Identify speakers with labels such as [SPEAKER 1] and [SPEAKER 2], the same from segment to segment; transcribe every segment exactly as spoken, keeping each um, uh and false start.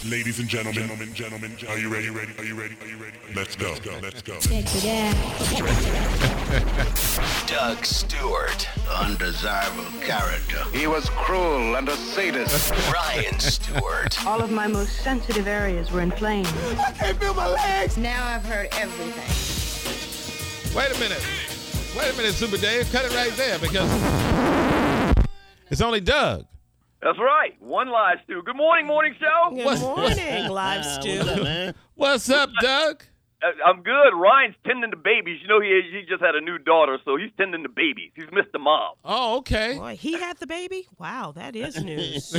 [SPEAKER 1] Ladies and gentlemen, gentlemen, gentlemen, are you ready? Ready? Are you ready? Are you ready? Let's go. Let's go. Let's go.
[SPEAKER 2] Check it out.
[SPEAKER 3] Doug Stewart.
[SPEAKER 4] Undesirable character. He was cruel and a sadist.
[SPEAKER 3] Ryan Stewart.
[SPEAKER 5] All of my most sensitive areas were inflamed.
[SPEAKER 6] I can't feel my legs.
[SPEAKER 7] Now I've heard everything.
[SPEAKER 8] Wait a minute. Wait a minute, Super Dave. Cut it right there because it's only Doug.
[SPEAKER 9] That's right. One live, Stu. Good morning, morning show.
[SPEAKER 7] Good
[SPEAKER 8] What's-
[SPEAKER 7] morning, live Stu.
[SPEAKER 4] What's up, man?
[SPEAKER 8] What's up, Doug?
[SPEAKER 9] Uh, I'm good. Ryan's tending to babies. You know, he he just had a new daughter, so he's tending to babies. He's missed the mom.
[SPEAKER 8] Oh, okay.
[SPEAKER 7] Boy, he had the baby? Wow, that is news.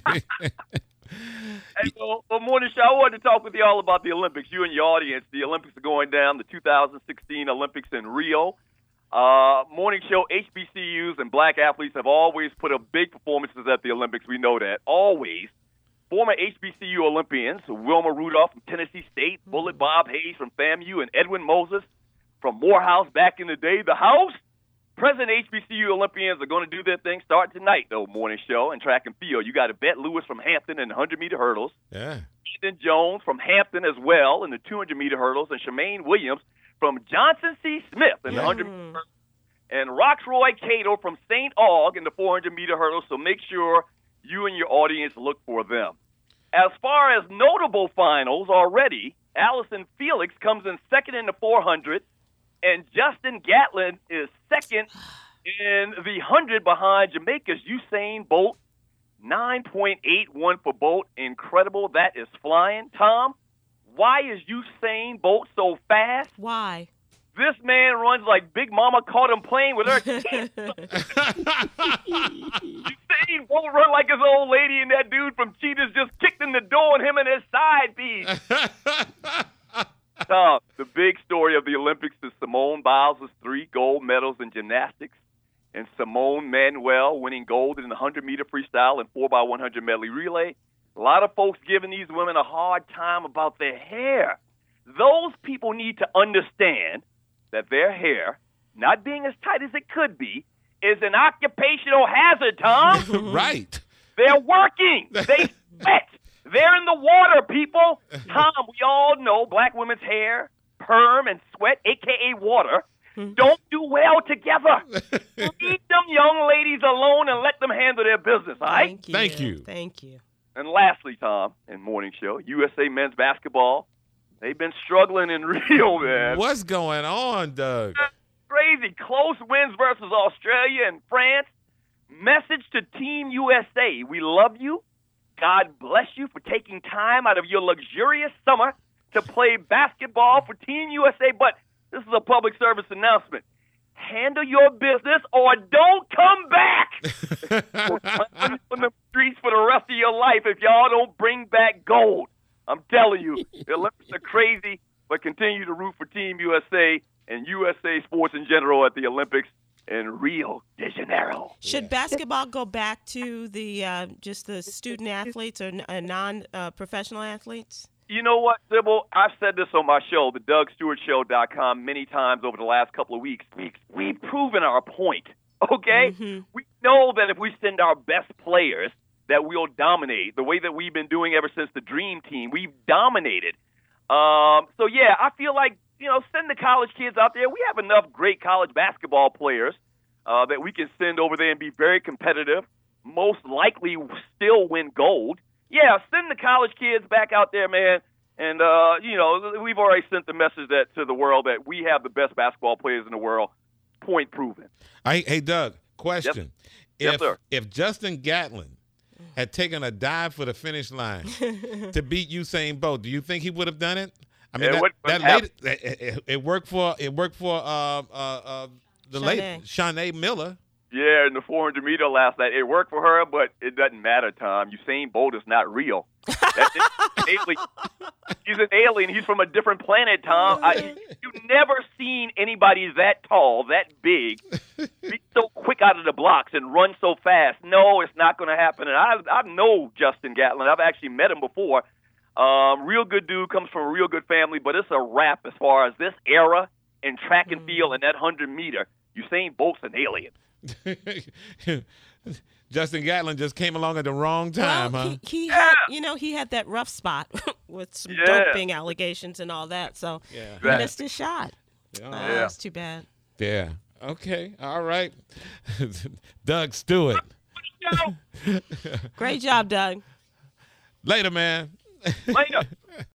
[SPEAKER 9] Hey, so, well, morning show, I wanted to talk with you all about the Olympics. You and your audience. The Olympics are going down, the two thousand sixteen Olympics in Rio. Uh, morning show, H B C Us and black athletes have always put up big performances at the Olympics. We know that. Always. Former H B C U Olympians, Wilma Rudolph from Tennessee State, Bullet Bob Hayes from FAMU, and Edwin Moses from Morehouse back in the day. The House. Present H B C U Olympians are going to do their thing start tonight, though, morning show, and track and field. You got Yvette Lewis from Hampton in the one hundred meter hurdles.
[SPEAKER 8] Yeah.
[SPEAKER 9] Ethan Jones from Hampton as well in the two hundred meter hurdles, and Shemaine Williams from Johnson C. Smith in the one hundred meter hurdles. And Roxroy Cato from Saint Aug in the four hundred meter hurdles, so make sure you and your audience look for them. As far as notable finals already, Allison Felix comes in second in the four hundred, and Justin Gatlin is second in the one hundred behind Jamaica's Usain Bolt. nine point eight one for Bolt. Incredible. That is flying. Tom, why is Usain Bolt so fast?
[SPEAKER 7] Why?
[SPEAKER 9] This man runs like Big Mama caught him playing with her kids. Usain Bolt run like his old lady, and that dude from Cheetahs just kicked in the door and him and his side piece. Tom, the big story of the Olympics is Simone Biles' three gold medals in gymnastics, and Simone Manuel winning gold in the one hundred meter freestyle and four by one hundred medley relay. A lot of folks giving these women a hard time about their hair. Those people need to understand that their hair, not being as tight as it could be, is an occupational hazard, Tom.
[SPEAKER 8] Right.
[SPEAKER 9] They're working. They sweat. They're in the water, people. Tom, we all know black women's hair, perm, and sweat, a k a water, don't do well together. Leave them young ladies alone and let them handle their business, all right?
[SPEAKER 7] Thank you.
[SPEAKER 8] Thank you.
[SPEAKER 7] Thank you.
[SPEAKER 9] And lastly, Tom, in morning show, U S A men's basketball, they've been struggling in Rio, man.
[SPEAKER 8] What's going on, Doug?
[SPEAKER 9] Crazy. Close wins versus Australia and France. Message to Team U S A. We love you. God bless you for taking time out of your luxurious summer to play basketball for Team U S A. But this is a public service announcement. Handle your business or don't come back. We're running on the streets for the rest of your life if y'all don't bring back gold. I'm telling you, the Olympics are crazy, but continue to root for Team U S A and U S A sports in general at the Olympics in Rio de Janeiro.
[SPEAKER 7] Should basketball go back to the uh, just the student athletes or uh, non-professional uh, athletes?
[SPEAKER 9] You know what, Sybil? I've said this on my show, the Doug Stewart Show dot com, many times over the last couple of weeks. We, we've proven our point, okay?
[SPEAKER 7] Mm-hmm.
[SPEAKER 9] We know that if we send our best players, that we'll dominate. The way that we've been doing ever since the Dream Team, we've dominated. Um, so, yeah, I feel like, you know, send the college kids out there. We have enough great college basketball players uh, that we can send over there and be very competitive, most likely still win gold. Yeah, send the college kids back out there, man. And, uh, you know, we've already sent the message that to the world that we have the best basketball players in the world. Point proven.
[SPEAKER 8] Hey, hey Doug, question.
[SPEAKER 9] Yes,
[SPEAKER 8] if,
[SPEAKER 9] sir.
[SPEAKER 8] If Justin Gatlin had taken a dive for the finish line to beat Usain Bolt, do you think he would have done it? I mean,
[SPEAKER 9] It
[SPEAKER 8] that,
[SPEAKER 9] wouldn't
[SPEAKER 8] that
[SPEAKER 9] have-
[SPEAKER 8] lady, it, it, it worked for it worked for uh, uh, uh, the lady
[SPEAKER 7] Shanae.
[SPEAKER 8] Shanae Miller.
[SPEAKER 9] Yeah, in the four hundred meter last night. It worked for her, but it doesn't matter, Tom. Usain Bolt is not real. That's an alien. He's an alien. He's from a different planet, Tom. I, you've never seen anybody that tall, that big, be so quick out of the blocks and run so fast. No, it's not going to happen. And I, I know Justin Gatlin. I've actually met him before. Um, real good dude, comes from a real good family, but it's a wrap as far as this era in track and field and that one hundred meter. Usain Bolt's an alien.
[SPEAKER 8] Justin Gatlin just came along at the wrong time,
[SPEAKER 7] well,
[SPEAKER 8] huh?
[SPEAKER 7] he, he had, you know, he had that rough spot with some
[SPEAKER 9] Yeah.
[SPEAKER 7] doping allegations and all that, so
[SPEAKER 8] Yeah.
[SPEAKER 7] he
[SPEAKER 9] Right.
[SPEAKER 7] missed his shot.
[SPEAKER 8] Yeah.
[SPEAKER 7] Oh,
[SPEAKER 9] Yeah.
[SPEAKER 7] that's too bad.
[SPEAKER 8] Yeah. Okay. All right. Doug Stewart.
[SPEAKER 7] Great job, Doug.
[SPEAKER 8] Later, man.
[SPEAKER 9] Later.